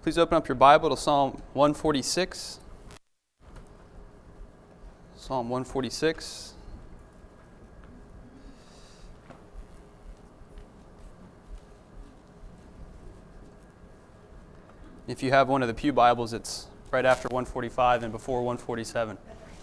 Please open up your Bible to Psalm 146. Psalm 146. If you have one of the Pew Bibles, it's right after 145 and before 147.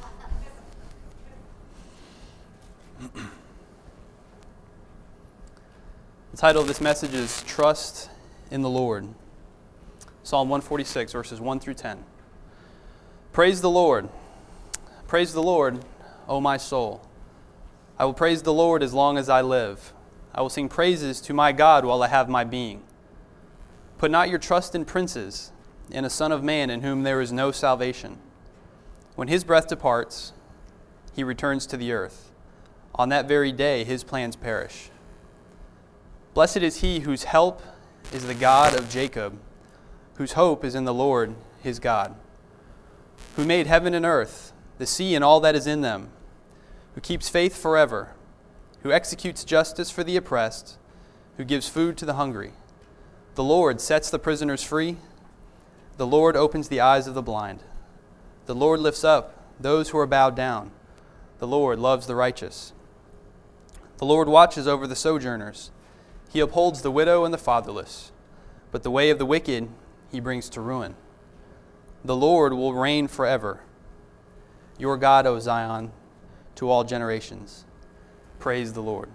The title of this message is Trust in the Lord. Psalm 146, verses 1 through 10. Praise the Lord. Praise the Lord, O my soul. I will praise the Lord as long as I live. I will sing praises to my God while I have my being. Put not your trust in princes, in a son of man in whom there is no salvation. When his breath departs, he returns to the earth. On that very day his plans perish. Blessed is he whose help is the God of Jacob, whose hope is in the Lord his God, who made heaven and earth, the sea and all that is in them, who keeps faith forever, who executes justice for the oppressed, who gives food to the hungry. The Lord sets the prisoners free. The Lord opens the eyes of the blind. The Lord lifts up those who are bowed down. The Lord loves the righteous. The Lord watches over the sojourners. He upholds the widow and the fatherless. But the way of the wicked he brings to ruin. The Lord will reign forever. Your God, O Zion, to all generations. Praise the Lord.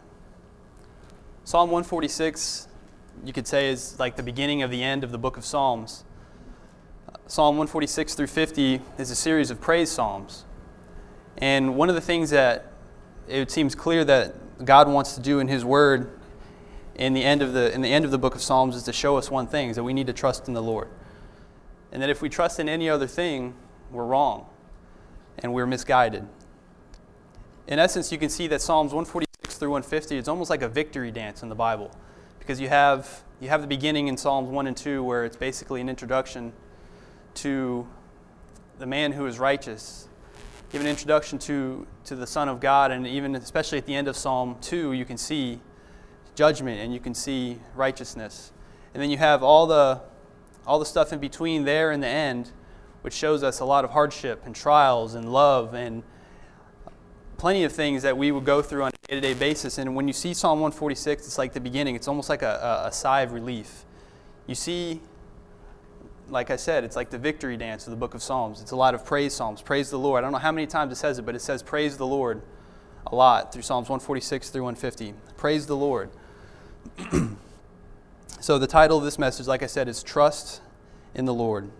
Psalm 146, you could say, is like the beginning of the end of the book of Psalms. Psalm 146 through 50 is a series of praise psalms. And one of the things that it seems clear that God wants to do in His Word in the end of the book of Psalms is to show us one thing, is that we need to trust in the Lord. And that if we trust in any other thing, we're wrong and we're misguided. In essence, you can see that Psalms 146 through 150, it's almost like a victory dance in the Bible. Because you have the beginning in Psalms 1 and 2 where it's basically an introduction to the man who is righteous. You have an introduction to the Son of God, and even especially at the end of Psalm 2, you can see judgment and you can see righteousness. And then you have all the stuff in between there and the end, which shows us a lot of hardship and trials and love and plenty of things that we would go through on a day-to-day basis. And when you see Psalm 146, it's like the beginning. It's almost like a sigh of relief. You see, like I said, it's like the victory dance of the book of Psalms. It's a lot of praise psalms. Praise the Lord. I don't know how many times it says it, but it says praise the Lord a lot through Psalms 146 through 150. Praise the Lord. So the title of this message, like I said, is Trust in the Lord.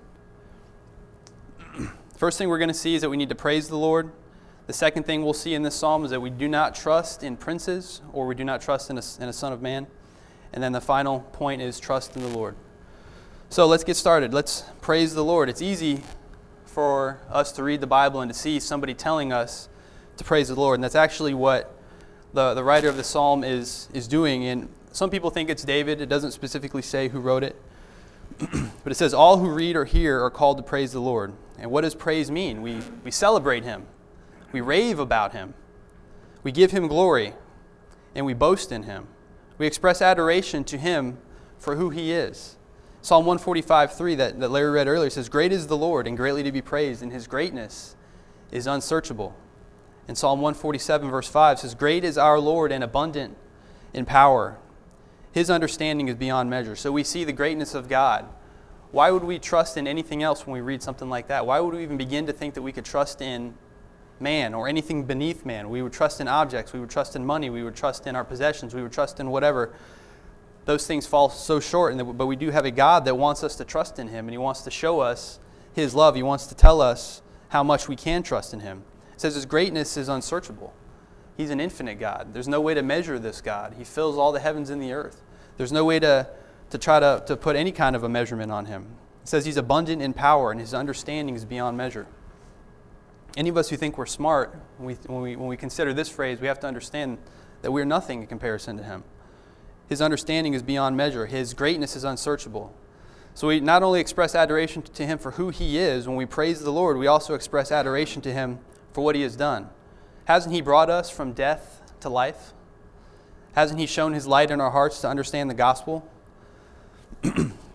First thing we're going to see is that we need to praise the Lord. The second thing we'll see in this psalm is that we do not trust in princes, or we do not trust in a son of man. And then the final point is trust in the Lord. So let's get started. Let's praise the Lord. It's easy for us to read the Bible and to see somebody telling us to praise the Lord. And that's actually what the writer of the psalm is doing. And some people think it's David. It doesn't specifically say who wrote it. But it says, all who read or hear are called to praise the Lord. And what does praise mean? We celebrate Him. We rave about Him. We give Him glory. And we boast in Him. We express adoration to Him for who He is. Psalm 145:3 that Larry read earlier says, great is the Lord and greatly to be praised, and His greatness is unsearchable. And Psalm 147 verse 5 says, great is our Lord and abundant in power. His understanding is beyond measure. So we see the greatness of God. Why would we trust in anything else when we read something like that? Why would we even begin to think that we could trust in man or anything beneath man? We would trust in objects. We would trust in money. We would trust in our possessions. We would trust in whatever. Those things fall so short. But we do have a God that wants us to trust in Him, and He wants to show us His love. He wants to tell us how much we can trust in Him. It says His greatness is unsearchable. He's an infinite God. There's no way to measure this God. He fills all the heavens and the earth. There's no way to try to put any kind of a measurement on Him. It says He's abundant in power, and His understanding is beyond measure. Any of us who think we're smart, when we consider this phrase, we have to understand that we're nothing in comparison to Him. His understanding is beyond measure. His greatness is unsearchable. So we not only express adoration to Him for who He is, when we praise the Lord, we also express adoration to Him for what He has done. Hasn't He brought us from death to life? Hasn't He shown His light in our hearts to understand the gospel?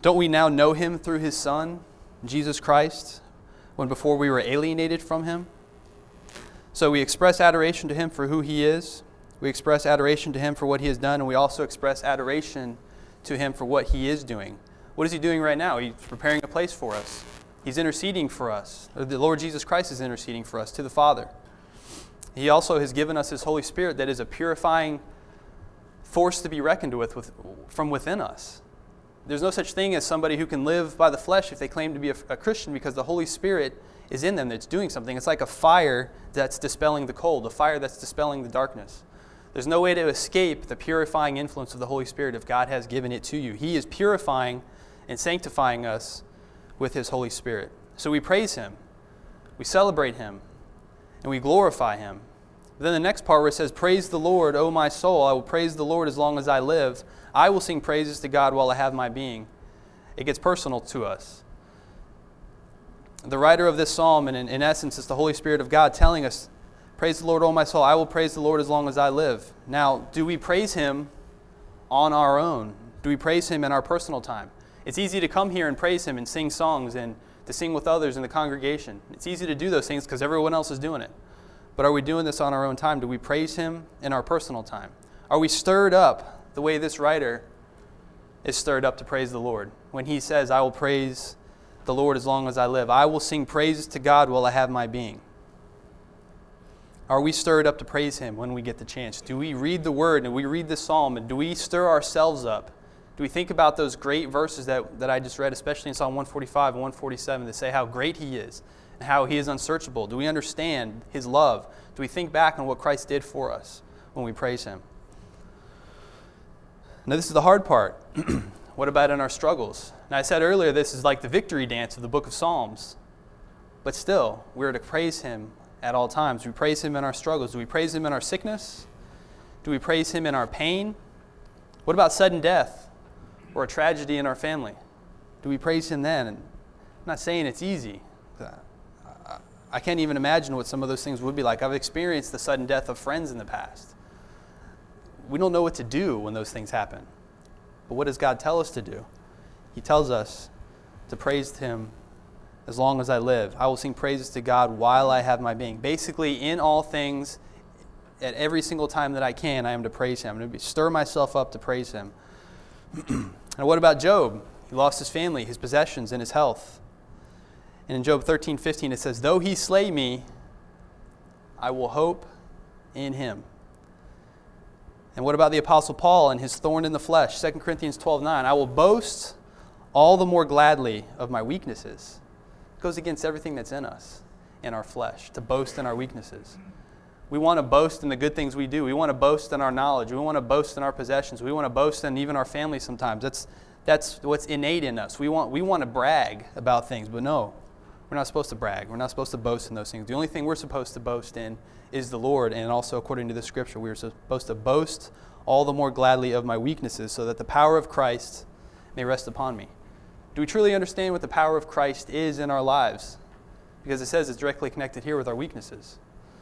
Don't we now know him through his Son, Jesus Christ, when before we were alienated from him? So we express adoration to him for who he is. We express adoration to him for what he has done, and we also express adoration to him for what he is doing. What is he doing right now? He's preparing a place for us. He's interceding for us. The Lord Jesus Christ is interceding for us to the Father. He also has given us his Holy Spirit that is a purifying force to be reckoned with from within us. There's no such thing as somebody who can live by the flesh if they claim to be a Christian, because the Holy Spirit is in them that's doing something. It's like a fire that's dispelling the cold, a fire that's dispelling the darkness. There's no way to escape the purifying influence of the Holy Spirit if God has given it to you. He is purifying and sanctifying us with his Holy Spirit. So we praise him, we celebrate him, and we glorify him. But then the next part where it says, praise the Lord, O my soul. I will praise the Lord as long as I live. I will sing praises to God while I have my being. It gets personal to us. The writer of this psalm, and in essence, is the Holy Spirit of God telling us, praise the Lord, O my soul. I will praise the Lord as long as I live. Now, do we praise him on our own? Do we praise him in our personal time? It's easy to come here and praise him and sing songs and to sing with others in the congregation. It's easy to do those things because everyone else is doing it. But are we doing this on our own time? Do we praise him in our personal time? Are we stirred up the way this writer is stirred up to praise the Lord? When he says, I will praise the Lord as long as I live. I will sing praises to God while I have my being. Are we stirred up to praise him when we get the chance? Do we read the word and we read the psalm, and do we stir ourselves up? Do we think about those great verses that I just read, especially in Psalm 145 and 147, that say how great he is and how he is unsearchable? Do we understand his love? Do we think back on what Christ did for us when we praise him? Now, this is the hard part. What about in our struggles? Now, I said earlier, this is like the victory dance of the book of Psalms. But still, we're to praise him at all times. We praise him in our struggles. Do we praise him in our sickness? Do we praise him in our pain? What about sudden death or a tragedy in our family? Do we praise him then? And I'm not saying it's easy. I can't even imagine what some of those things would be like. I've experienced the sudden death of friends in the past. We don't know what to do when those things happen. But what does God tell us to do? He tells us to praise him as long as I live. I will sing praises to God while I have my being. Basically, in all things, at every single time that I can, I am to praise him. I'm going to stir myself up to praise him. And what about Job? He lost his family, his possessions, and his health. And in Job 13:15 it says, though he slay me, I will hope in him. And what about the Apostle Paul and his thorn in the flesh? 2 Corinthians 12:9, I will boast all the more gladly of my weaknesses. It goes against everything that's in us, in our flesh, to boast in our weaknesses. We want to boast in the good things we do. We want to boast in our knowledge. We want to boast in our possessions. We want to boast in even our family sometimes. That's what's innate in us. We want to brag about things, but no, we're not supposed to brag. We're not supposed to boast in those things. The only thing we're supposed to boast in is the Lord, and also according to the Scripture, we are supposed to boast all the more gladly of my weaknesses so that the power of Christ may rest upon me. Do we truly understand what the power of Christ is in our lives? Because it says it's directly connected here with our weaknesses.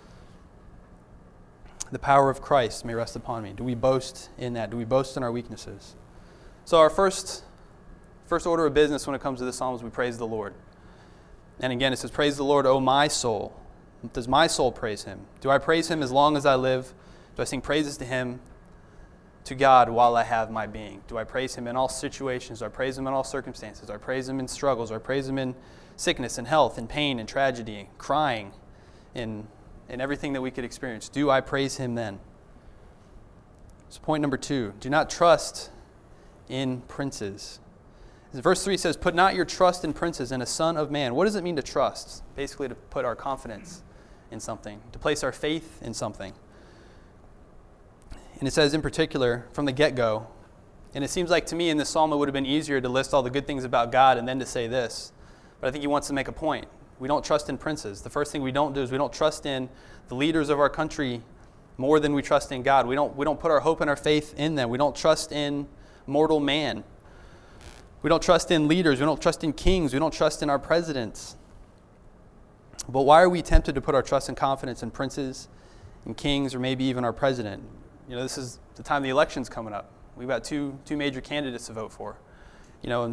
The power of Christ may rest upon me. Do we boast in that? Do we boast in our weaknesses? So our first order of business when it comes to the Psalms, we praise the Lord. And again, it says, praise the Lord, O my soul. Does my soul praise him? Do I praise him as long as I live? Do I sing praises to him, to God, while I have my being? Do I praise him in all situations? Do I praise him in all circumstances? Do I praise him in struggles? Do I praise him in sickness and health and pain and tragedy, crying, in everything that we could experience? Do I praise him then? So point number 2, do not trust in princes. Verse 3 says, put not your trust in princes and a son of man. What does it mean to trust? Basically to put our confidence in something, to place our faith in something. And it says in particular from the get-go, and it seems like to me in this psalm it would have been easier to list all the good things about God and then to say this. But I think he wants to make a point. We don't trust in princes. The first thing we don't do is we don't trust in the leaders of our country more than we trust in God. We don't put our hope and our faith in them. We don't trust in mortal man. We don't trust in leaders. We don't trust in kings. We don't trust in our presidents. But why are we tempted to put our trust and confidence in princes and kings or maybe even our president? You know, this is the time the election's coming up. We've got two major candidates to vote for. You know, and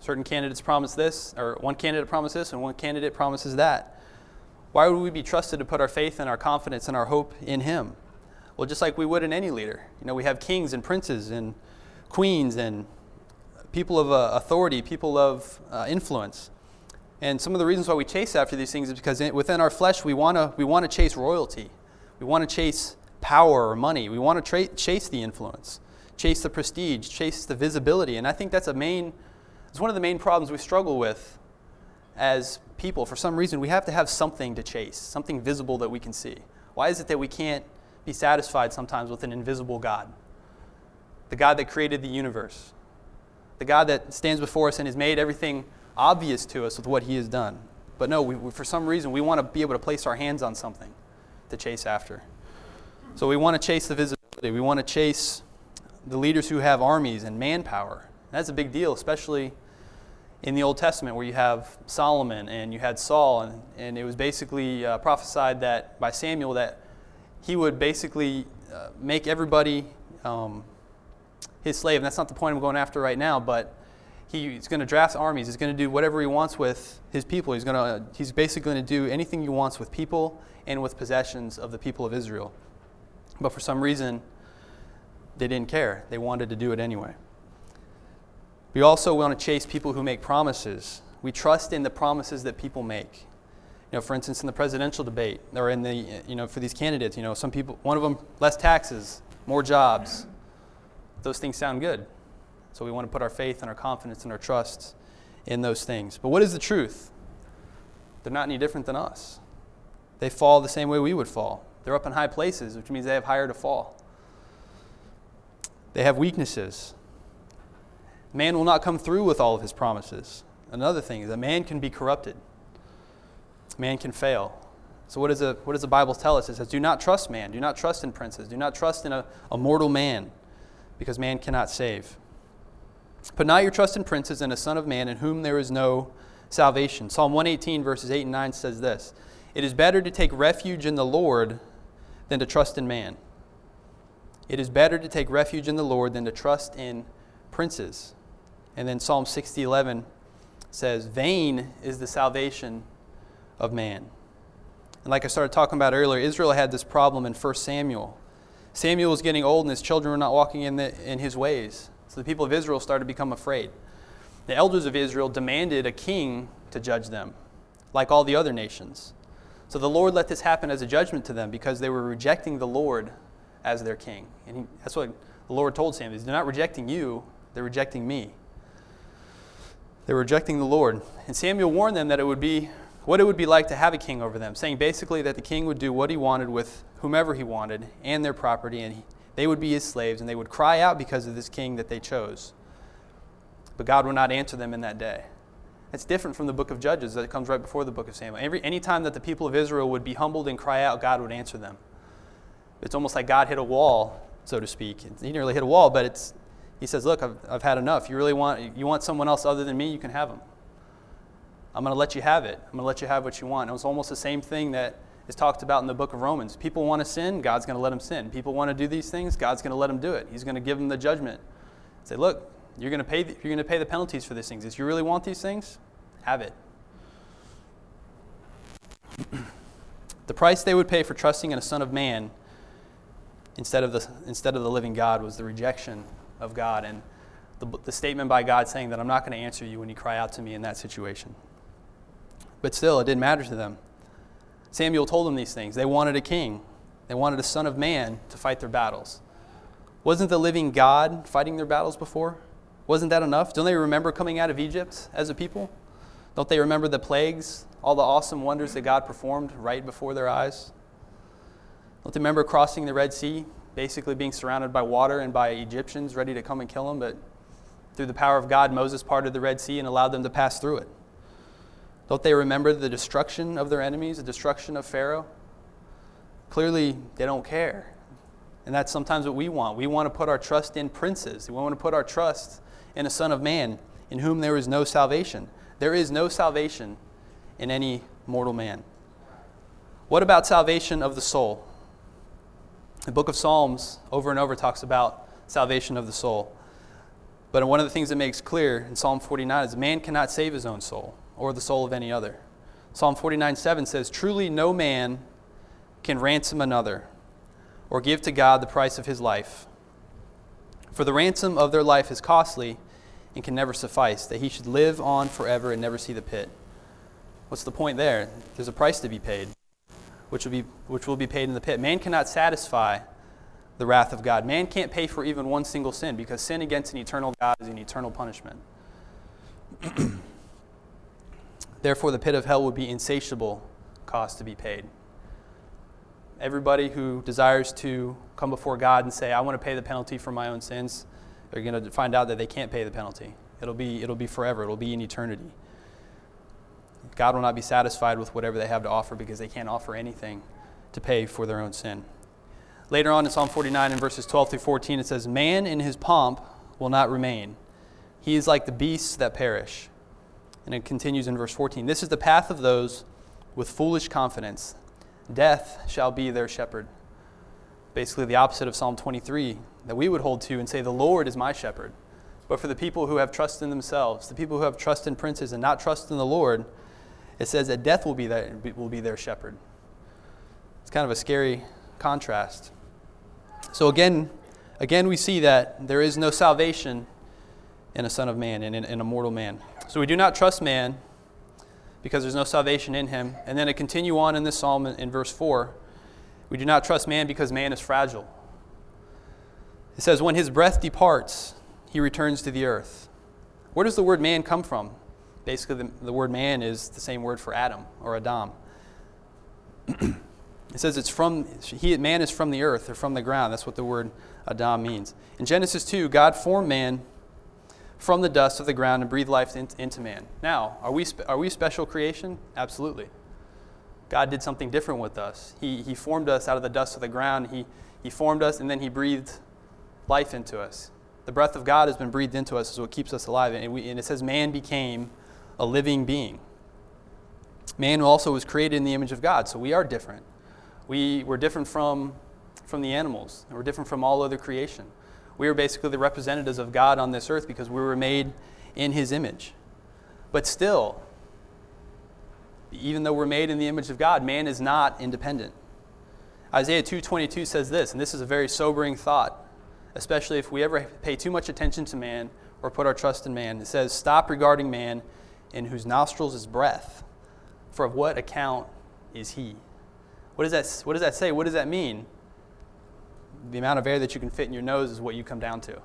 Certain candidates promise this, or one candidate promises this, and one candidate promises that. Why would we be trusted to put our faith and our confidence and our hope in him? Well, just like we would in any leader. We have kings and princes and queens and people of authority, people of influence. And some of the reasons why we chase after these things is because within our flesh we want to chase royalty. We want to chase power or money. We want to chase the influence, chase the prestige, chase the visibility. And I think it's one of the main problems we struggle with as people. For some reason, we have to have something to chase, something visible that we can see. Why is it that we can't be satisfied sometimes with an invisible God? The God that created the universe. The God that stands before us and has made everything obvious to us with what he has done. But no, for some reason, we want to be able to place our hands on something to chase after. So we want to chase the visibility. We want to chase the leaders who have armies and manpower. And that's a big deal, especially in the Old Testament, where you have Solomon and you had Saul, and it was basically prophesied that by Samuel that he would basically make everybody his slave. And that's not the point I'm going after right now, but he's going to draft armies. He's going to do whatever he wants with his people. He's basically going to do anything he wants with people and with possessions of the people of Israel. But for some reason, they didn't care. They wanted to do it anyway. We also want to chase people who make promises. We trust in the promises that people make. For instance, in the presidential debate, or in the, for these candidates, some people, one of them, less taxes, more jobs. Those things sound good. So we want to put our faith and our confidence and our trust in those things. But what is the truth? They're not any different than us. They fall the same way we would fall. They're up in high places, which means they have higher to fall. They have weaknesses. Man will not come through with all of his promises. Another thing is that man can be corrupted. Man can fail. So what does the Bible tell us? It says, do not trust man. Do not trust in princes. Do not trust in a mortal man, because man cannot save. Put not your trust in princes and a son of man in whom there is no salvation. Psalm 118 verses 8 and 9 says this, it is better to take refuge in the Lord than to trust in man. It is better to take refuge in the Lord than to trust in princes. And then Psalm 60:11 says, vain is the salvation of man. And like I started talking about earlier, Israel had this problem in 1 Samuel. Samuel was getting old and his children were not walking in his ways. So the people of Israel started to become afraid. The elders of Israel demanded a king to judge them, like all the other nations. So the Lord let this happen as a judgment to them because they were rejecting the Lord as their king. And that's what the Lord told Samuel. They're not rejecting you, they're rejecting me. They're rejecting the Lord. And Samuel warned them that it would be what it would be like to have a king over them, saying basically that the king would do what he wanted with whomever he wanted and their property, and they would be his slaves, and they would cry out because of this king that they chose. But God would not answer them in that day. It's different from the book of Judges that comes right before the book of Samuel. Any time that the people of Israel would be humbled and cry out, God would answer them. It's almost like God hit a wall, so to speak. He didn't really hit a wall, but he says, look, I've had enough. You want someone else other than me, you can have them. I'm going to let you have it. I'm going to let you have what you want. It was almost the same thing that is talked about in the book of Romans. People want to sin, God's going to let them sin. People want to do these things, God's going to let them do it. He's going to give them the judgment. Say, look, you're going to pay the penalties for these things. If you really want these things, have it. The price they would pay for trusting in a son of man instead of the living God was the rejection of God and the statement by God saying that I'm not going to answer you when you cry out to me in that situation. But still, it didn't matter to them. Samuel told them these things. They wanted a king. They wanted a son of man to fight their battles. Wasn't the living God fighting their battles before? Wasn't that enough? Don't they remember coming out of Egypt as a people? Don't they remember the plagues, all the awesome wonders that God performed right before their eyes? Don't they remember crossing the Red Sea, basically being surrounded by water and by Egyptians ready to come and kill them? But through the power of God, Moses parted the Red Sea and allowed them to pass through it. Don't they remember the destruction of their enemies, the destruction of Pharaoh? Clearly, they don't care. And that's sometimes what we want. We want to put our trust in princes. We want to put our trust in a son of man in whom there is no salvation. There is no salvation in any mortal man. What about salvation of the soul? The book of Psalms over and over talks about salvation of the soul. But one of the things that makes clear in Psalm 49 is man cannot save his own soul or the soul of any other. Psalm 49:7 says, "Truly no man can ransom another or give to God the price of his life. For the ransom of their life is costly and can never suffice, that he should live on forever and never see the pit." What's the point there? There's a price to be paid, which will be paid in the pit. Man cannot satisfy the wrath of God. Man can't pay for even one single sin, because sin against an eternal God is an eternal punishment. Therefore, the pit of hell would be insatiable cost to be paid. Everybody who desires to come before God and say, "I want to pay the penalty for my own sins," they're going to find out that they can't pay the penalty. It'll be forever. It'll be in eternity. God will not be satisfied with whatever they have to offer, because they can't offer anything to pay for their own sin. Later on in Psalm 49 in verses 12 through 14, it says, "Man in his pomp will not remain. He is like the beasts that perish." And it continues in verse 14, "This is the path of those with foolish confidence. Death shall be their shepherd." Basically the opposite of Psalm 23 that we would hold to and say, "The Lord is my shepherd." But for the people who have trust in themselves, the people who have trust in princes and not trust in the Lord, it says that death will be their shepherd. It's kind of a scary contrast. So again we see that there is no salvation in a son of man, in a mortal man. So we do not trust man because there's no salvation in him. And then to continue on in this psalm in verse 4, we do not trust man because man is fragile. It says, "When his breath departs, he returns to the earth." Where does the word man come from? Basically, the word man is the same word for Adam or Adam. It says man is from the earth or from the ground. That's what the word Adam means. In Genesis 2, God formed man from the dust of the ground and breathed life into man. Now, are we special creation? Absolutely. God did something different with us. He formed us out of the dust of the ground. He formed us, and then he breathed life into us. The breath of God has been breathed into us, is what keeps us alive. And it says man became a living being. Man also was created in the image of God, so we are different. We're different from the animals, and we're different from all other creation. We are basically the representatives of God on this earth because we were made in his image. But still, even though we're made in the image of God, man is not independent. Isaiah 2:22 says this, and this is a very sobering thought, especially if we ever pay too much attention to man or put our trust in man. It says, "Stop regarding man in whose nostrils is breath, for of what account is he?" What does that say? What does that mean? The amount of air that you can fit in your nose is what you come down to.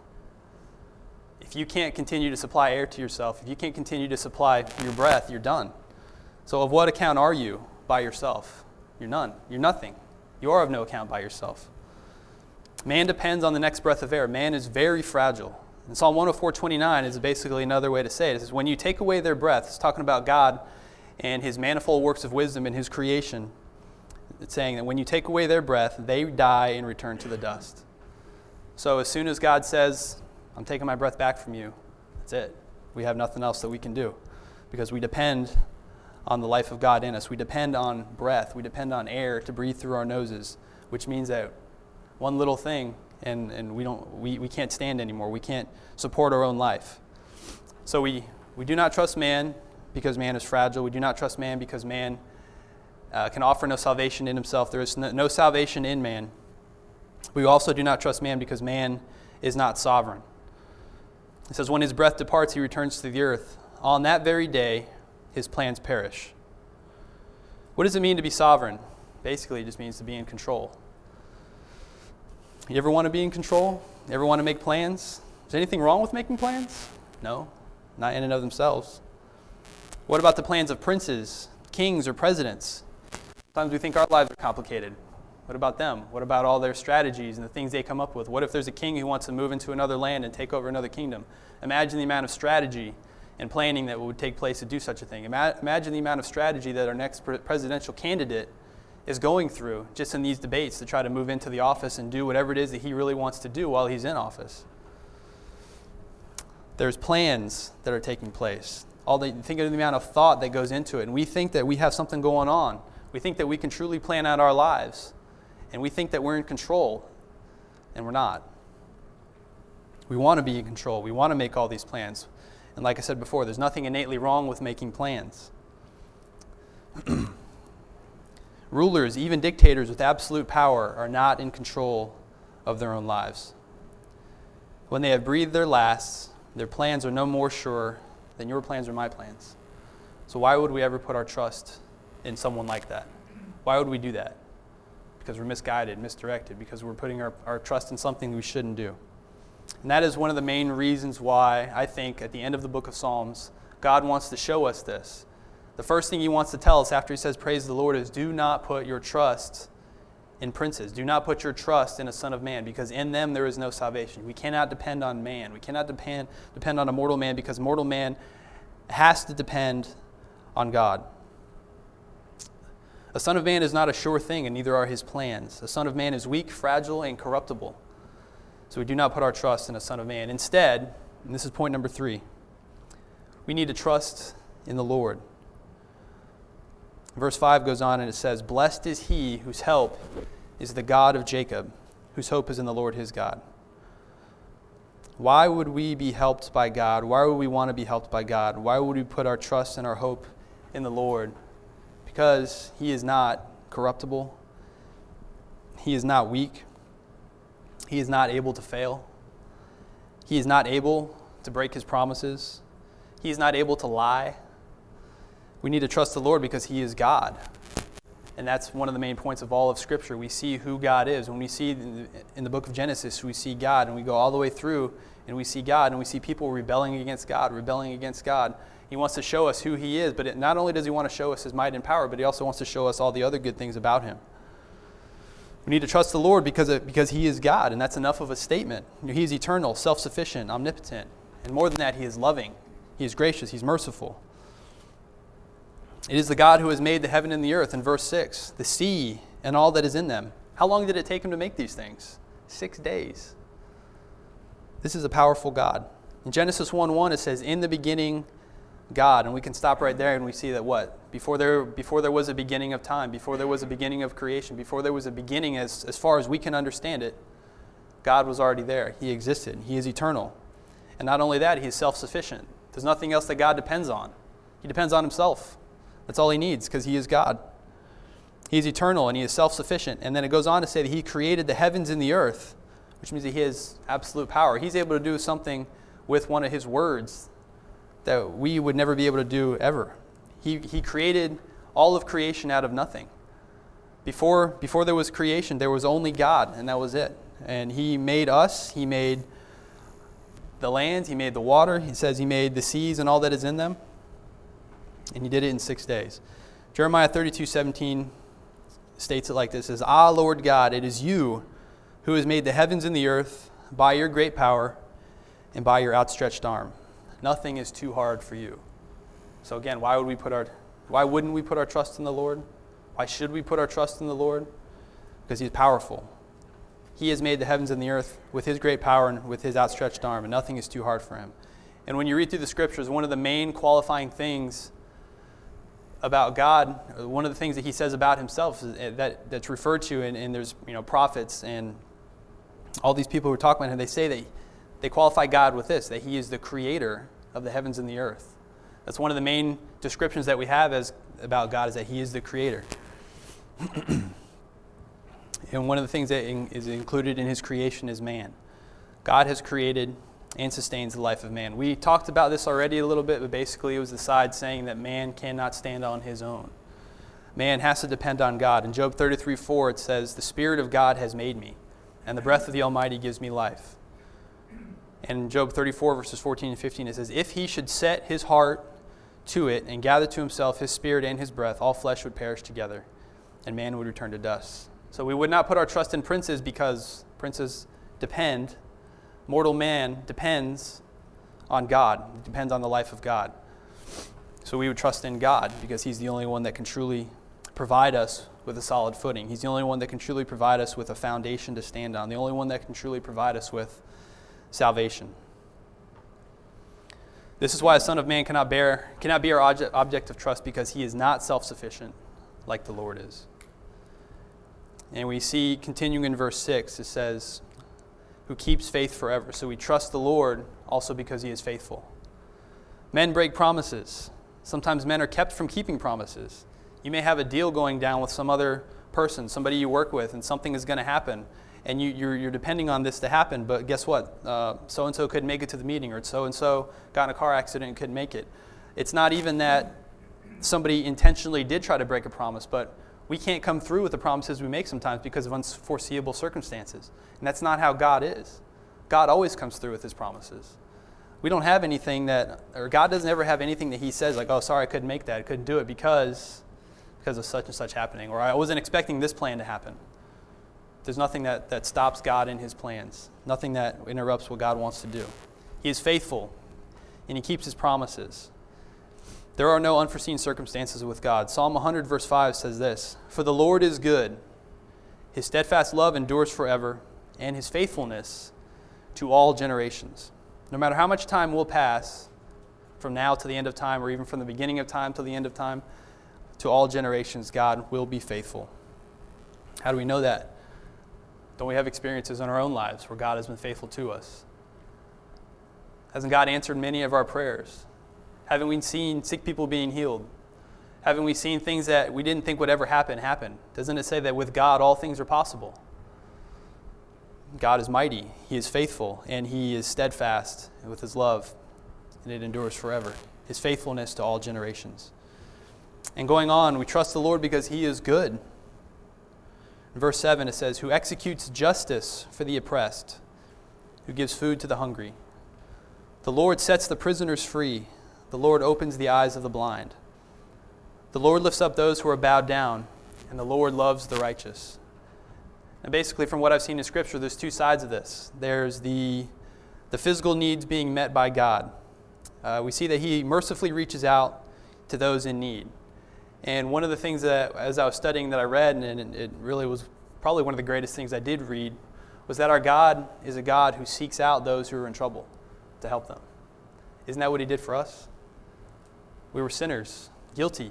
If you can't continue to supply air to yourself, if you can't continue to supply your breath, you're done. So of what account are you by yourself? You're none. You're nothing. You are of no account by yourself. Man depends on the next breath of air. Man is very fragile. And Psalm 104:29 is basically another way to say it. It says, "When you take away their breath," it's talking about God and his manifold works of wisdom in his creation. It's saying that when you take away their breath, they die and return to the dust. So as soon as God says, "I'm taking my breath back from you," that's it. We have nothing else that we can do because we depend on the life of God in us. We depend on breath. We depend on air to breathe through our noses, which means that one little thing and we can't stand anymore. We can't support our own life. So we do not trust man because man is fragile. We do not trust man because man can offer no salvation in himself. There is no salvation in man. We also do not trust man because man is not sovereign. It says, "When his breath departs, he returns to the earth. On that very day, his plans perish." What does it mean to be sovereign? Basically, it just means to be in control. You ever want to be in control? You ever want to make plans? Is there anything wrong with making plans? No, not in and of themselves. What about the plans of princes, kings, or presidents? Sometimes we think our lives are complicated. What about them? What about all their strategies and the things they come up with? What if there's a king who wants to move into another land and take over another kingdom? Imagine the amount of strategy and planning that would take place to do such a thing. Imagine the amount of strategy that our next presidential candidate is going through just in these debates to try to move into the office and do whatever it is that he really wants to do while he's in office. There's plans that are taking place. Think of the amount of thought that goes into it. And we think that we have something going on. We think that we can truly plan out our lives. And we think that we're in control. And we're not. We want to be in control. We want to make all these plans. And like I said before, there's nothing innately wrong with making plans. Rulers, even dictators with absolute power, are not in control of their own lives. When they have breathed their last, their plans are no more sure than your plans or my plans. So why would we ever put our trust in someone like that? Why would we do that? Because we're misguided, misdirected, because we're putting our trust in something we shouldn't do. And that is one of the main reasons why I think at the end of the book of Psalms, God wants to show us this. The first thing he wants to tell us after he says, praise the Lord, is do not put your trust in princes. Do not put your trust in a son of man, because in them there is no salvation. We cannot depend on man. We cannot depend on a mortal man, because mortal man has to depend on God. A son of man is not a sure thing, and neither are his plans. A son of man is weak, fragile, and corruptible. So we do not put our trust in a son of man. Instead, and this is point number 3, we need to trust in the Lord. Verse 5 goes on and it says, blessed is he whose help is the God of Jacob, whose hope is in the Lord his God. Why would we be helped by God? Why would we want to be helped by God? Why would we put our trust and our hope in the Lord? Because he is not corruptible. He is not weak. He is not able to fail. He is not able to break his promises. He is not able to lie. We need to trust the Lord because he is God. And that's one of the main points of all of Scripture. We see who God is. When we see in the book of Genesis, we see God, and we go all the way through, and we see God, and we see people rebelling against God. He wants to show us who he is, but not only does he want to show us his might and power, but he also wants to show us all the other good things about him. We need to trust the Lord because he is God, and that's enough of a statement. He is eternal, self-sufficient, omnipotent. And more than that, he is loving. He is gracious. He's merciful. It is the God who has made the heaven and the earth, in verse 6, the sea and all that is in them. How long did it take him to make these things? 6 days. This is a powerful God. In Genesis 1:1, it says, in the beginning, God. And we can stop right there and we see that what? Before there was a beginning of time, before there was a beginning of creation, before there was a beginning as far as we can understand it, God was already there. He existed. He is eternal. And not only that, he is self-sufficient. There's nothing else that God depends on. He depends on himself. That's all he needs because he is God. He is eternal and he is self-sufficient. And then it goes on to say that he created the heavens and the earth, which means that he has absolute power. He's able to do something with one of his words that we would never be able to do ever. He created all of creation out of nothing. Before there was creation, there was only God, and that was it. And he made us. He made the land. He made the water. He says he made the seas and all that is in them. And he did it in 6 days. Jeremiah 32:17 states it like this. It says, ah, Lord God, it is you who has made the heavens and the earth by your great power and by your outstretched arm. Nothing is too hard for you. So again, why wouldn't we put our trust in the Lord? Why should we put our trust in the Lord? Because he's powerful. He has made the heavens and the earth with his great power and with his outstretched arm, and nothing is too hard for him. And when you read through the Scriptures, one of the main qualifying things about God, one of the things that he says about himself is that's referred to, and there's prophets and all these people who are talking about him, they say that they qualify God with this, that he is the creator of the heavens and the earth. That's one of the main descriptions that we have about God, is that he is the creator. And one of the things that is included in his creation is man. God has created and sustains the life of man. We talked about this already a little bit, but basically it was the side saying that man cannot stand on his own. Man has to depend on God. In Job 33:4 it says, the Spirit of God has made me, and the breath of the Almighty gives me life. And in Job 34 verses 14 and 15 it says, if he should set his heart to it and gather to himself his spirit and his breath, all flesh would perish together, and man would return to dust. So we would not put our trust in princes because princes depend. Mortal man depends on God. It depends on the life of God. So we would trust in God because he's the only one that can truly provide us with a solid footing. He's the only one that can truly provide us with a foundation to stand on. The only one that can truly provide us with salvation. This is why a son of man cannot be our object of trust, because he is not self-sufficient like the Lord is. And we see, continuing in verse 6, it says, who keeps faith forever. So we trust the Lord also because he is faithful. Men break promises. Sometimes men are kept from keeping promises. You may have a deal going down with some other person, somebody you work with, and something is going to happen. And you're depending on this to happen, but guess what? So-and-so couldn't make it to the meeting, or so-and-so got in a car accident and couldn't make it. It's not even that somebody intentionally did try to break a promise, but we can't come through with the promises we make sometimes because of unforeseeable circumstances. And that's not how God is. God always comes through with his promises. We don't have anything or God doesn't ever have anything that he says like, oh, sorry, I couldn't make that. I couldn't do it because of such and such happening, or I wasn't expecting this plan to happen. There's nothing that stops God in his plans, nothing that interrupts what God wants to do. He is faithful, and he keeps his promises. There are no unforeseen circumstances with God. Psalm 100 verse 5 says this, "For the Lord is good. His steadfast love endures forever, and his faithfulness to all generations." No matter how much time will pass from now to the end of time, or even from the beginning of time to the end of time, to all generations, God will be faithful. How do we know that? Don't we have experiences in our own lives where God has been faithful to us? Hasn't God answered many of our prayers? Haven't we seen sick people being healed? Haven't we seen things that we didn't think would ever happen? Doesn't it say that with God all things are possible? God is mighty, he is faithful, and he is steadfast with his love, and it endures forever. His faithfulness to all generations. And going on, we trust the Lord because he is good. In verse 7 it says, "Who executes justice for the oppressed, who gives food to the hungry. The Lord sets the prisoners free. The Lord opens the eyes of the blind. The Lord lifts up those who are bowed down, and the Lord loves the righteous." And basically, from what I've seen in Scripture, there's two sides of this. There's the physical needs being met by God. We see that he mercifully reaches out to those in need. And one of the things that, as I was studying, that I read, and it really was probably one of the greatest things I did read, was that our God is a God who seeks out those who are in trouble to help them. Isn't that what he did for us? We were sinners, guilty.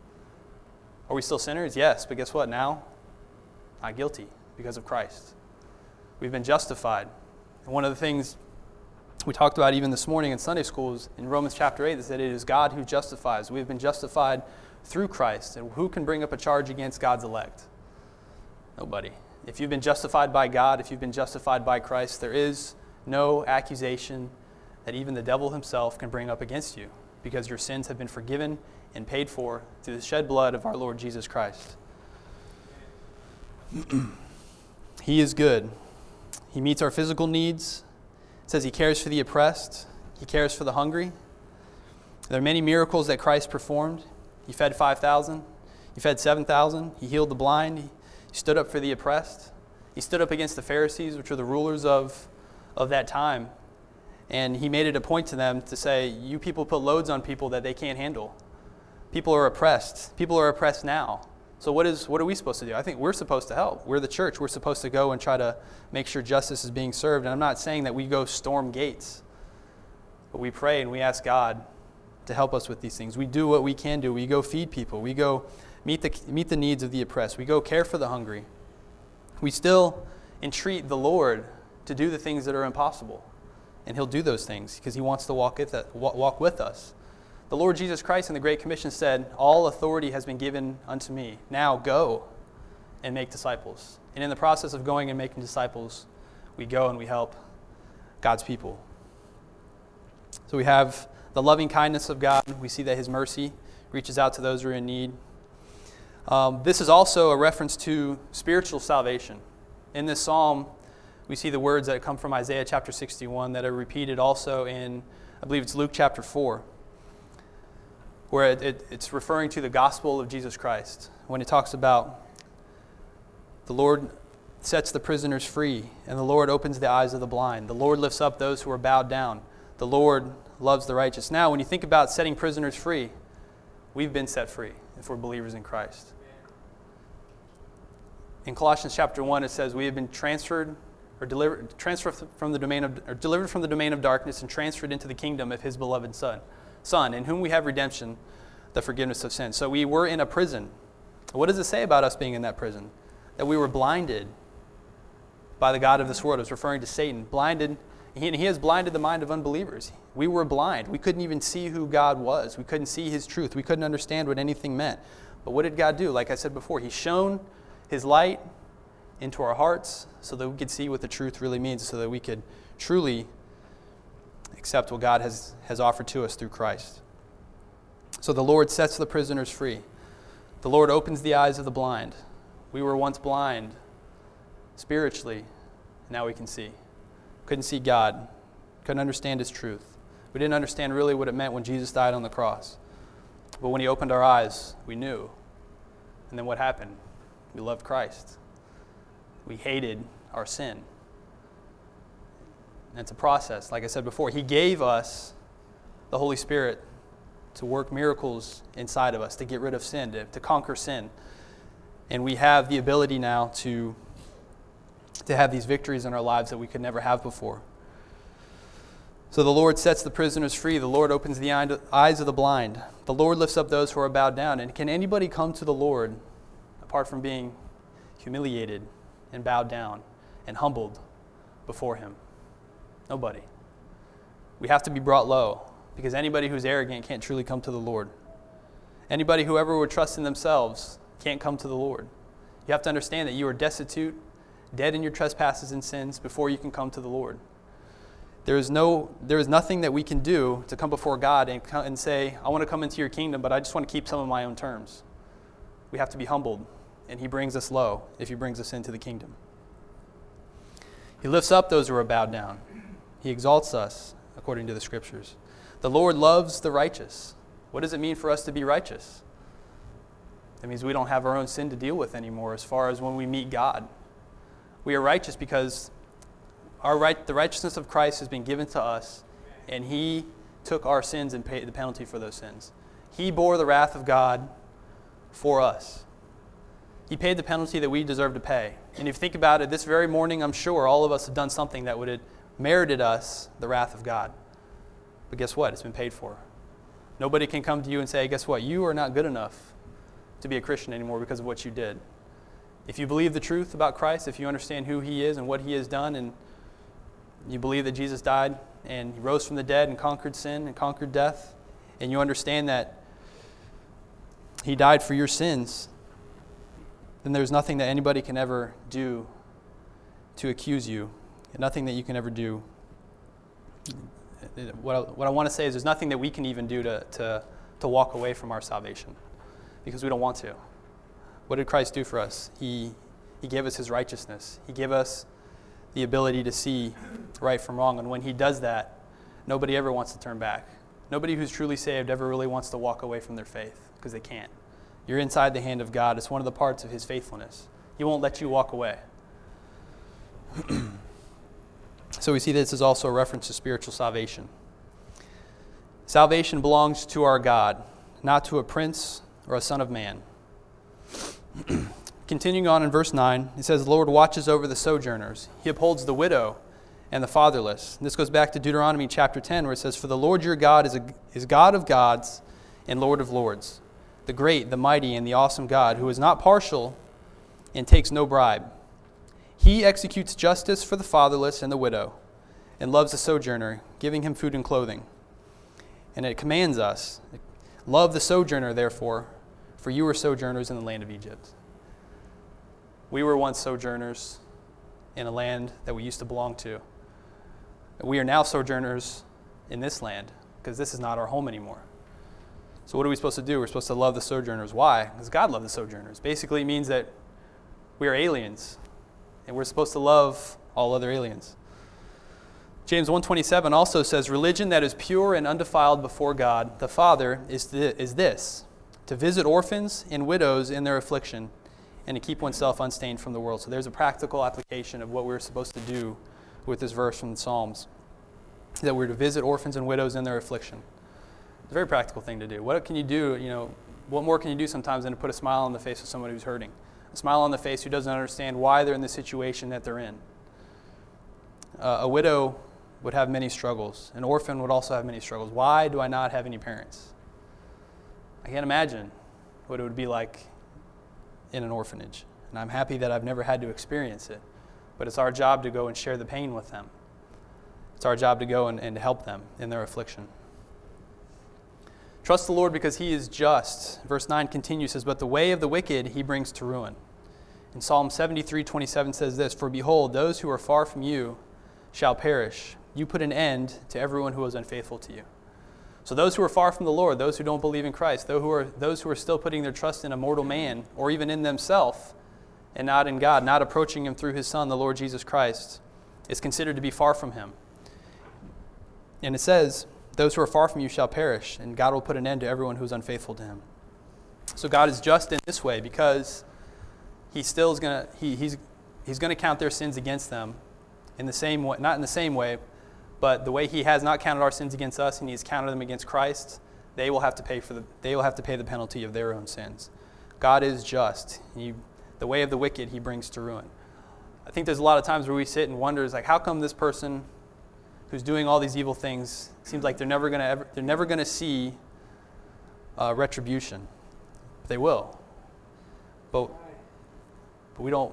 Are we still sinners? Yes, but guess what? Now, not guilty because of Christ. We've been justified. And one of the things we talked about even this morning in Sunday school is in Romans chapter 8, is that it is God who justifies. We have been justified through Christ. And who can bring up a charge against God's elect? Nobody. If you've been justified by God, if you've been justified by Christ, there is no accusation that even the devil himself can bring up against you, because your sins have been forgiven and paid for through the shed blood of our Lord Jesus Christ. He is good. He meets our physical needs. It says he cares for the oppressed. He cares for the hungry. There are many miracles that Christ performed. He fed 5,000. He fed 7,000. He healed the blind. He stood up for the oppressed. He stood up against the Pharisees, which were the rulers of that time. And he made it a point to them to say, you people put loads on people that they can't handle. People are oppressed. People are oppressed now. So what are we supposed to do? I think we're supposed to help. We're the church. We're supposed to go and try to make sure justice is being served. And I'm not saying that we go storm gates, but we pray and we ask God to help us with these things. We do what we can do. We go feed people. We go meet the needs of the oppressed. We go care for the hungry. We still entreat the Lord to do the things that are impossible. And he'll do those things because he wants to walk with us. The Lord Jesus Christ in the Great Commission said, all authority has been given unto me. Now go and make disciples. And in the process of going and making disciples, we go and we help God's people. So we have the loving kindness of God. We see that his mercy reaches out to those who are in need. This is also a reference to spiritual salvation. In this psalm, we see the words that come from Isaiah chapter 61 that are repeated also in, I believe it's Luke chapter 4, where it's referring to the gospel of Jesus Christ. When it talks about the Lord sets the prisoners free, and the Lord opens the eyes of the blind. The Lord lifts up those who are bowed down. The Lord loves the righteous. Now, when you think about setting prisoners free, we've been set free if we're believers in Christ. In Colossians chapter 1, it says we have been delivered from the domain of darkness and transferred into the kingdom of his beloved Son, in whom we have redemption, the forgiveness of sins. So we were in a prison. What does it say about us being in that prison? That we were blinded by the god of this world. It was referring to Satan. Blinded, he has blinded the mind of unbelievers. We were blind. We couldn't even see who God was. We couldn't see his truth. We couldn't understand what anything meant. But what did God do? Like I said before, he shone his light into our hearts so that we could see what the truth really means, so that we could truly accept what God has offered to us through Christ. So the Lord sets the prisoners free. The Lord opens the eyes of the blind. We were once blind spiritually, now we can see. Couldn't see God. Couldn't understand his truth. We didn't understand really what it meant when Jesus died on the cross. But when he opened our eyes, we knew. And then what happened? We loved Christ. We hated our sin. And it's a process. Like I said before, he gave us the Holy Spirit to work miracles inside of us, to get rid of sin, to conquer sin. And we have the ability now to have these victories in our lives that we could never have before. So the Lord sets the prisoners free. The Lord opens the eyes of the blind. The Lord lifts up those who are bowed down. And can anybody come to the Lord apart from being humiliated and bowed down and humbled before him? Nobody. We have to be brought low, because anybody who's arrogant can't truly come to the Lord. Anybody who ever would trust in themselves can't come to the Lord. You have to understand that you are destitute, dead in your trespasses and sins before you can come to the Lord. There is nothing that we can do to come before God and say, I want to come into your kingdom, but I just want to keep some of my own terms. We have to be humbled, and he brings us low if he brings us into the kingdom. He lifts up those who are bowed down. He exalts us, according to the Scriptures. The Lord loves the righteous. What does it mean for us to be righteous? It means we don't have our own sin to deal with anymore as far as when we meet God. We are righteous because the righteousness of Christ has been given to us, and he took our sins and paid the penalty for those sins. He bore the wrath of God for us. He paid the penalty that we deserve to pay. And if you think about it, this very morning, I'm sure all of us have done something that would have merited us the wrath of God. But guess what? It's been paid for. Nobody can come to you and say, guess what? You are not good enough to be a Christian anymore because of what you did. If you believe the truth about Christ, if you understand who he is and what he has done, and you believe that Jesus died and he rose from the dead and conquered sin and conquered death, and you understand that he died for your sins, then there's nothing that anybody can ever do to accuse you, and nothing that you can ever do. What I want to say is there's nothing that we can even do to walk away from our salvation, because we don't want to. What did Christ do for us? He gave us his righteousness. He gave us the ability to see right from wrong. And when he does that, nobody ever wants to turn back. Nobody who's truly saved ever really wants to walk away from their faith, because they can't. You're inside the hand of God. It's one of the parts of his faithfulness. He won't let you walk away. So we see this is also a reference to spiritual salvation. Salvation belongs to our God, not to a prince or a son of man. Continuing on in verse 9, it says, the Lord watches over the sojourners. He upholds the widow and the fatherless. And this goes back to Deuteronomy chapter 10, where it says, for the Lord your God is God of gods and Lord of lords, the great, the mighty, and the awesome God, who is not partial and takes no bribe. He executes justice for the fatherless and the widow, and loves the sojourner, giving him food and clothing. And it commands us, love the sojourner, therefore, for you are sojourners in the land of Egypt. We were once sojourners in a land that we used to belong to. We are now sojourners in this land, because this is not our home anymore. So what are we supposed to do? We're supposed to love the sojourners. Why? Because God loved the sojourners. Basically, it means that we are aliens, and we're supposed to love all other aliens. James 1:27 also says, religion that is pure and undefiled before God, the Father, is this, to visit orphans and widows in their affliction, and to keep oneself unstained from the world. So there's a practical application of what we're supposed to do with this verse from the Psalms, that we're to visit orphans and widows in their affliction. It's a very practical thing to do. What can you do, what more can you do sometimes than to put a smile on the face of someone who's hurting? A smile on the face who doesn't understand why they're in the situation that they're in. A widow would have many struggles. An orphan would also have many struggles. Why do I not have any parents? I can't imagine what it would be like in an orphanage. And I'm happy that I've never had to experience it. but it's our job to go and share the pain with them. It's our job to go and to help them in their affliction. Trust the Lord because he is just. Verse 9 continues, says, but the way of the wicked he brings to ruin. In Psalm 73:27 says this, for behold, those who are far from you shall perish. You put an end to everyone who is unfaithful to you. So those who are far from the Lord, those who don't believe in Christ, those who are still putting their trust in a mortal man or even in themselves and not in God, not approaching him through his Son, the Lord Jesus Christ, is considered to be far from him. And it says, those who are far from you shall perish, and God will put an end to everyone who is unfaithful to him. So God is just in this way because he still is going to he's going to count their sins against them in the same way, not in the same way, but the way he has not counted our sins against us and he has counted them against Christ, they will have to pay the penalty of their own sins. God is just. The way of the wicked he brings to ruin. I think there's a lot of times where we sit and wonder, like, how come this person who's doing all these evil things seems like they're never going to see retribution? They will, but we don't.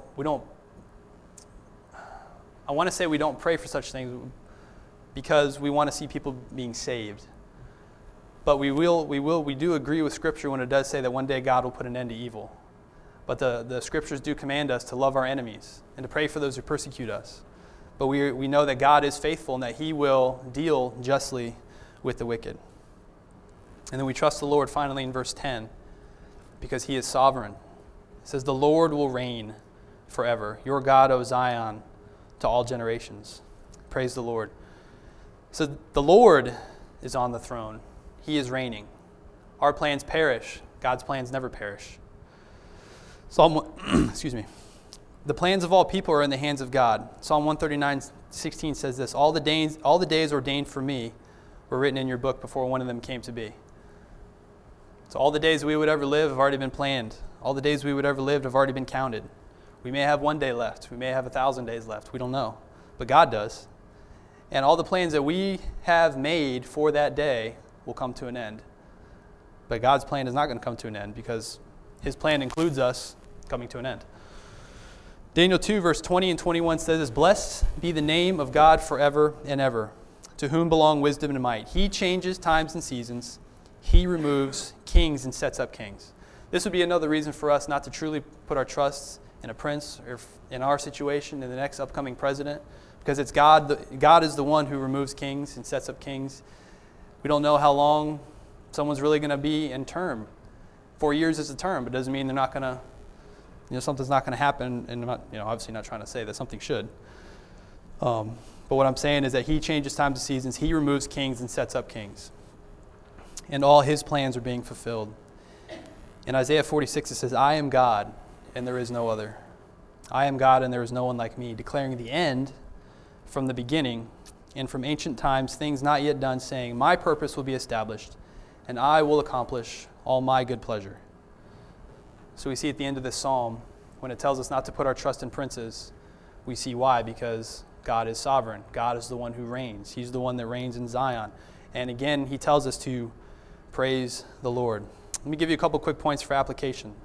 I want to say we don't pray for such things because we want to see people being saved. But we do agree with Scripture when it does say that one day God will put an end to evil. But the Scriptures do command us to love our enemies and to pray for those who persecute us. But we know that God is faithful and that he will deal justly with the wicked. And then we trust the Lord finally in verse 10 because he is sovereign. It says, the Lord will reign forever. Your God, O Zion, to all generations. Praise the Lord. So the Lord is on the throne. He is reigning. Our plans perish. God's plans never perish. Excuse me. The plans of all people are in the hands of God. Psalm 139:16 says this, all the days ordained for me were written in your book before one of them came to be. So all the days we would ever live have already been planned. All the days we would ever live have already been counted. We may have 1 day left. We may have 1,000 days left. We don't know. But God does. And all the plans that we have made for that day will come to an end. But God's plan is not going to come to an end because his plan includes us coming to an end. Daniel 2, verse 20 and 21 says this, blessed be the name of God forever and ever, to whom belong wisdom and might. He changes times and seasons. He removes kings and sets up kings. This would be another reason for us not to truly put our trust in a prince or in our situation, in the next upcoming president, because it's God. God is the one who removes kings and sets up kings. We don't know how long someone's really going to be in term. 4 years is a term, but it doesn't mean they're not going to, something's not going to happen, and I'm not, obviously not trying to say that something should. But what I'm saying is that he changes times and seasons, he removes kings and sets up kings. And all his plans are being fulfilled. In Isaiah 46 it says, I am God, and there is no other. I am God, and there is no one like me, declaring the end from the beginning, and from ancient times things not yet done, saying, my purpose will be established, and I will accomplish all my good pleasure. So we see at the end of this psalm, when it tells us not to put our trust in princes, we see why, because God is sovereign. God is the one who reigns. He's the one that reigns in Zion. And again, he tells us to praise the Lord. Let me give you a couple quick points for application.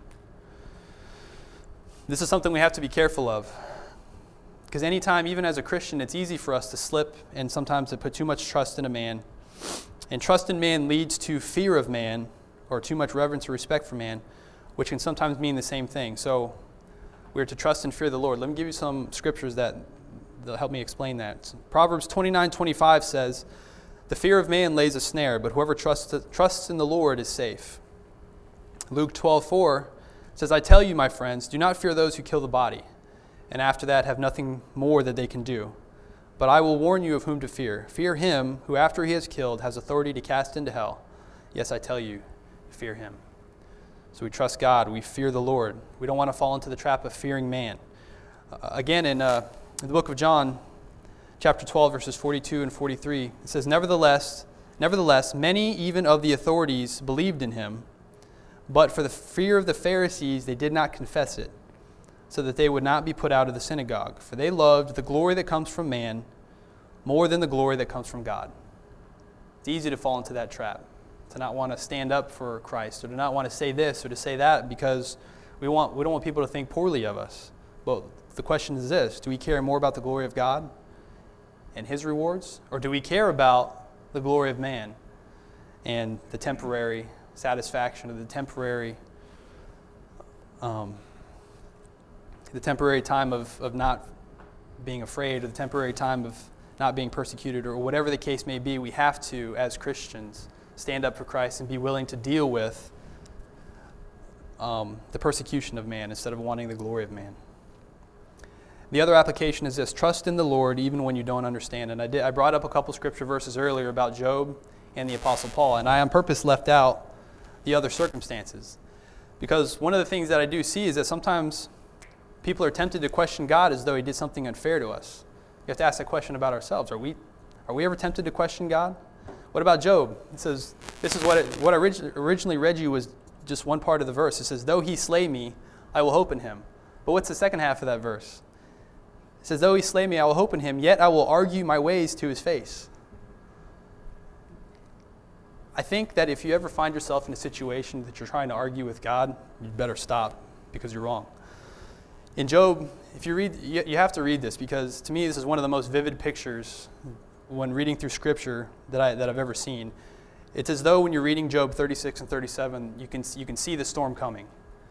This is something we have to be careful of. Because anytime, even as a Christian, it's easy for us to slip and sometimes to put too much trust in a man. And trust in man leads to fear of man, or too much reverence or respect for man, which can sometimes mean the same thing. So we're to trust and fear the Lord. Let me give you some scriptures that'll help me explain that. Proverbs 29:25 says, the fear of man lays a snare, but whoever trusts in the Lord is safe. Luke 12:4 says, I tell you, my friends, do not fear those who kill the body, and after that have nothing more that they can do. But I will warn you of whom to fear. Fear him who after he has killed has authority to cast into hell. Yes, I tell you, fear him. So we trust God. We fear the Lord. We don't want to fall into the trap of fearing man. Again, in the book of John, chapter 12, verses 42 and 43, it says, Nevertheless, many even of the authorities believed in him, but for the fear of the Pharisees they did not confess it, so that they would not be put out of the synagogue. For they loved the glory that comes from man more than the glory that comes from God. It's easy to fall into that trap, to not want to stand up for Christ, or to not want to say this or to say that, because we don't want people to think poorly of us. Well, the question is this: do we care more about the glory of God and His rewards, or do we care about the glory of man and the temporary satisfaction of the temporary time of not being afraid, or the temporary time of not being persecuted, or whatever the case may be? We have to, as Christians, stand up for Christ and be willing to deal with the persecution of man instead of wanting the glory of man. The other application is this: trust in the Lord even when you don't understand. And I brought up a couple scripture verses earlier about Job and the Apostle Paul, and I on purpose left out the other circumstances, because one of the things that I do see is that sometimes people are tempted to question God as though He did something unfair to us. You have to ask that question about ourselves. Are we ever tempted to question God? What about Job? It says, this is what I originally read you was just one part of the verse. It says, though He slay me, I will hope in Him. But what's the second half of that verse? It says, though He slay me, I will hope in Him, yet I will argue my ways to His face. I think that if you ever find yourself in a situation that you're trying to argue with God, you better stop, because you're wrong. In Job, if you read, you have to read this, because to me this is one of the most vivid pictures when reading through Scripture that I've ever seen. It's as though when you're reading Job 36 and 37, you can see the storm coming.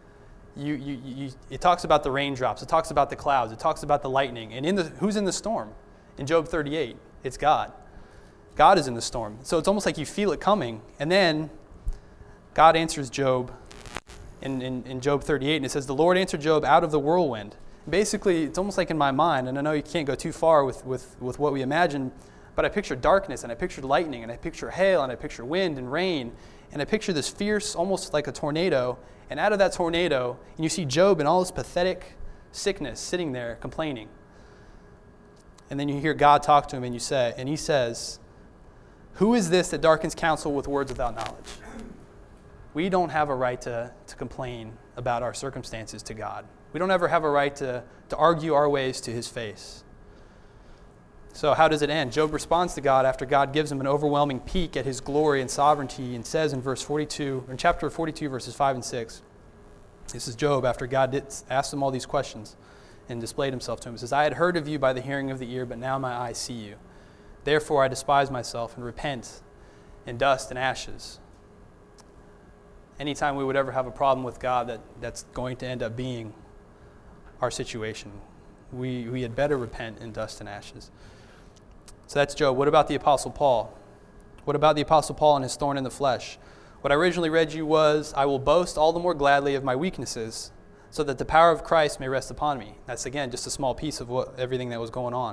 It talks about the raindrops, it talks about the clouds, it talks about the lightning, and who's in the storm? In Job 38, it's God. God is in the storm. So it's almost like you feel it coming, and then God answers Job in Job 38, and it says, the Lord answered Job out of the whirlwind. Basically, it's almost like in my mind, and I know you can't go too far with what we imagine, but I picture darkness, and I picture lightning, and I picture hail, and I picture wind and rain, and I picture this fierce, almost like a tornado, and out of that tornado, and you see Job in all his pathetic sickness sitting there complaining. And then you hear God talk to him, and He says, who is this that darkens counsel with words without knowledge? We don't have a right to complain about our circumstances to God. We don't ever have a right to argue our ways to His face. So how does it end? Job responds to God after God gives him an overwhelming peek at His glory and sovereignty, and says in chapter 42, verses 5 and 6, this is Job after God asked him all these questions and displayed Himself to him. He says, I had heard of you by the hearing of the ear, but now my eyes see you. Therefore I despise myself and repent in dust and ashes. Anytime we would ever have a problem with God, that's going to end up being our situation. We had better repent in dust and ashes. So that's Job. What about the Apostle Paul? What about the Apostle Paul and his thorn in the flesh? What I originally read you was, I will boast all the more gladly of my weaknesses, so that the power of Christ may rest upon me. That's, again, just a small piece of everything that was going on.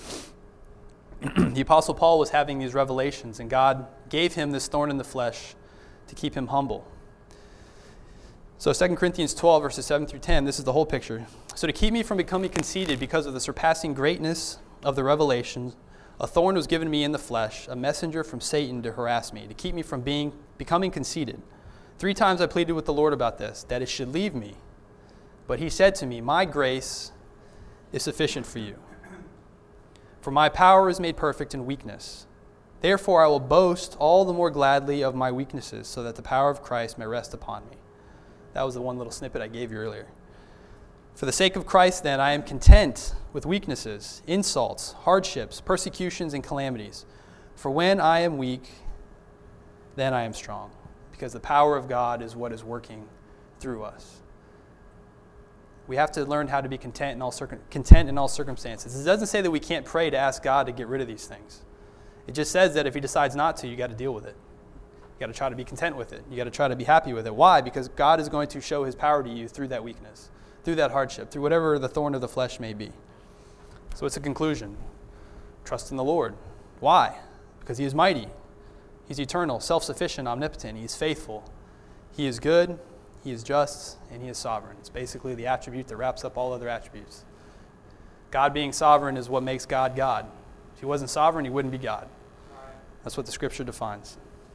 The Apostle Paul was having these revelations, and God gave him this thorn in the flesh to keep him humble. So 2 Corinthians 12, verses 7 through 10, this is the whole picture. So to keep me from becoming conceited because of the surpassing greatness of the revelations, a thorn was given me in the flesh, a messenger from Satan to harass me, to keep me from becoming conceited. 3 times I pleaded with the Lord about this, that it should leave me. But He said to me, my grace is sufficient for you, for my power is made perfect in weakness. Therefore I will boast all the more gladly of my weaknesses, so that the power of Christ may rest upon me. That was the one little snippet I gave you earlier. For the sake of Christ, then, I am content with weaknesses, insults, hardships, persecutions, and calamities. For when I am weak, then I am strong, because the power of God is what is working through us. We have to learn how to be content in all circumstances. It doesn't say that we can't pray to ask God to get rid of these things. It just says that if He decides not to, you got to deal with it. You got to try to be content with it. You got to try to be happy with it. Why? Because God is going to show His power to you through that weakness, through that hardship, through whatever the thorn of the flesh may be. So it's a conclusion. Trust in the Lord. Why? Because He is mighty. He's eternal, self-sufficient, omnipotent. He is faithful. He is good. He is just, and He is sovereign. It's basically the attribute that wraps up all other attributes. God being sovereign is what makes God God. If He wasn't sovereign, He wouldn't be God. That's what the Scripture defines.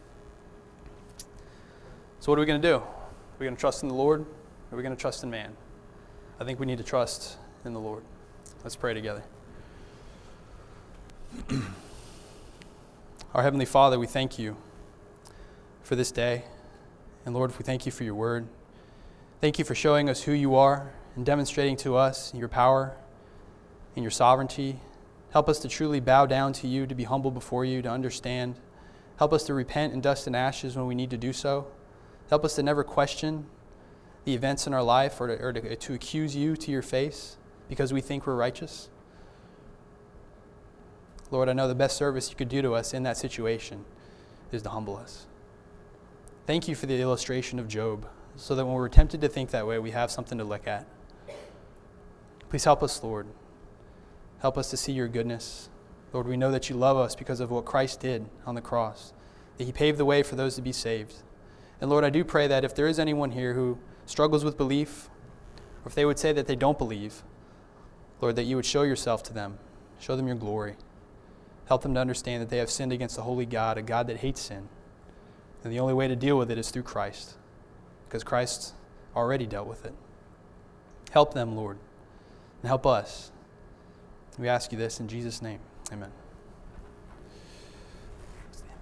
So what are we going to do? Are we going to trust in the Lord, or are we going to trust in man? I think we need to trust in the Lord. Let's pray together. Our Heavenly Father, we thank You for this day. And Lord, we thank You for Your word. Thank You for showing us who You are and demonstrating to us your power and your sovereignty. Help us to truly bow down to you, to be humble before you, to understand. Help us to repent in dust and ashes when we need to do so. Help us to never question the events in our life or to accuse you to your face because we think we're righteous. Lord, I know the best service you could do to us in that situation is to humble us. Thank you for the illustration of Job, so that when we're tempted to think that way, we have something to look at. Please help us, Lord. Help us to see your goodness. Lord, we know that you love us because of what Christ did on the cross, that he paved the way for those to be saved. And Lord, I do pray that if there is anyone here who struggles with belief, or if they would say that they don't believe, Lord, that you would show yourself to them, show them your glory. Help them to understand that they have sinned against a holy God, a God that hates sin. And the only way to deal with it is through Christ, because Christ already dealt with it. Help them, Lord, and help us. We ask you this in Jesus' name. Amen.